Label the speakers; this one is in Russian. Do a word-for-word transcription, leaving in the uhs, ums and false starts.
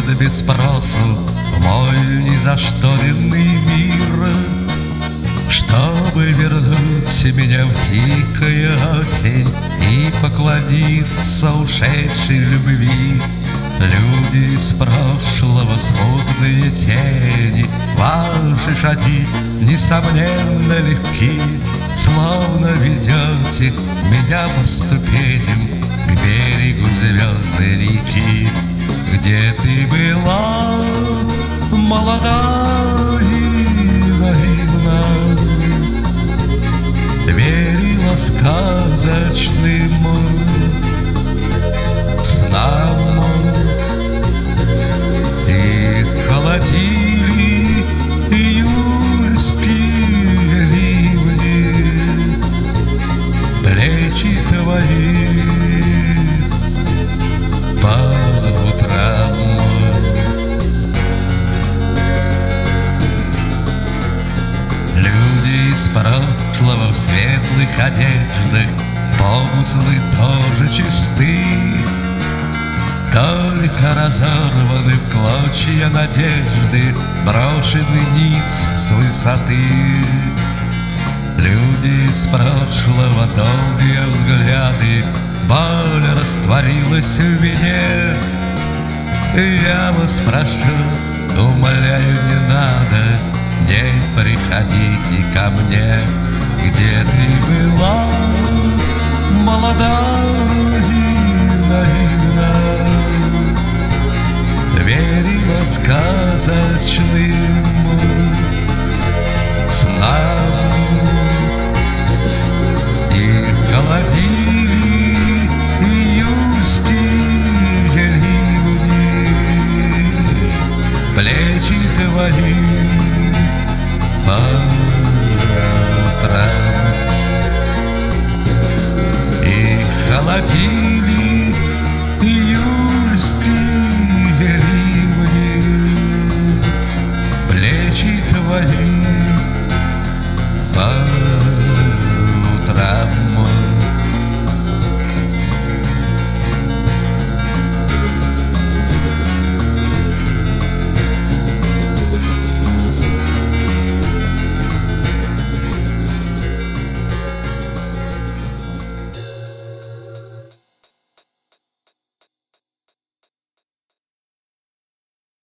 Speaker 1: приходят без спросу в мой незашторенный мир, чтобы вернуть меня в тихую осень и поклониться ушедшей любви. Люди из прошлого, смутные тени, ваши шаги, несомненно, легки, словно ведете меня по ступеням к берегу звездной реки. Где ты была, молода и наивна, верила сказочным снам, и холодили июльские ливни плечи твои по утрам. Люди из прошлого в светлых одеждах, помыслы тоже чисты, только разорваны в клочья надежды, брошены ниц с высоты. Люди из прошлого, долгие взгляды, боль растворилась в вине. Я вас прошу, умоляю, не надо, не приходите ко мне. Где ты была, молода и наивна, верила сказочным снам, и холодили июльские ливни плечи твои по утрам, и холодили июльские ливни плечи твои